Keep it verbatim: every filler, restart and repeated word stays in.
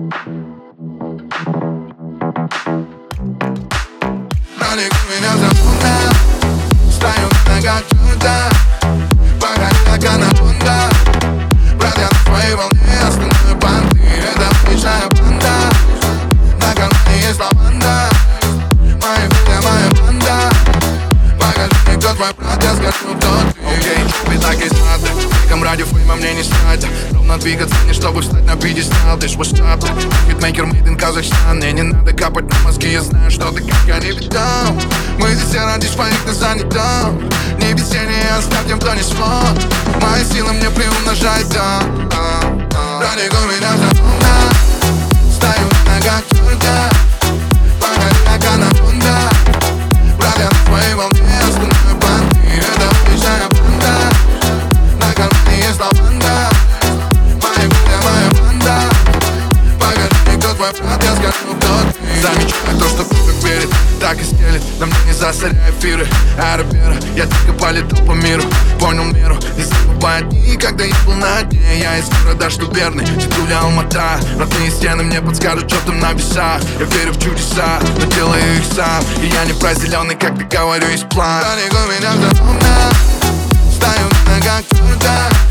Далеко меня забудно, стою на ногах чудо, пока анаконда. Брат, я на своей волне, остальные банды — это отличная банда. На канале есть лаванда, моя филя, моя банда. Покажи мне, кто твой брат, я скажу, кто ты. Окей, okay, так и знаты, веком ради фейма мне не срать. Ровно двигаться не чтобы встать на пьедестал. Ты ж масштаб, хитмейкер made in Казахстан. Мне не надо капать на мозги, я знаю, что ты как я не видал. Мы здесь все ради своих, ты занятом. Не веселье, оставь тем, кто не смог. Мои силы мне приумножать, да. Ради меня забудно, стою на ногах черта, пока как анаконда. Брат, я на своей волне, остальные банды — это отличная банда. На канале есть лаванда, моя филя, моя банда. Покажи мне, кто твой брат, я скажу, кто ты. Замечаю то, что как верит, так и стелит. На мне не засоряй эфиры аэропера, я только полетал по миру. Понял меру, не забывай дни, когда я был на дне. Я из города, что верный, Титуля, Алмата. Родные стены мне подскажут, что там на весах. Я верю в чудеса, но делаю их сам. И я не про зеленый, как ты говорю, есть план. Далеко меня забудно, стою на ногах чудо,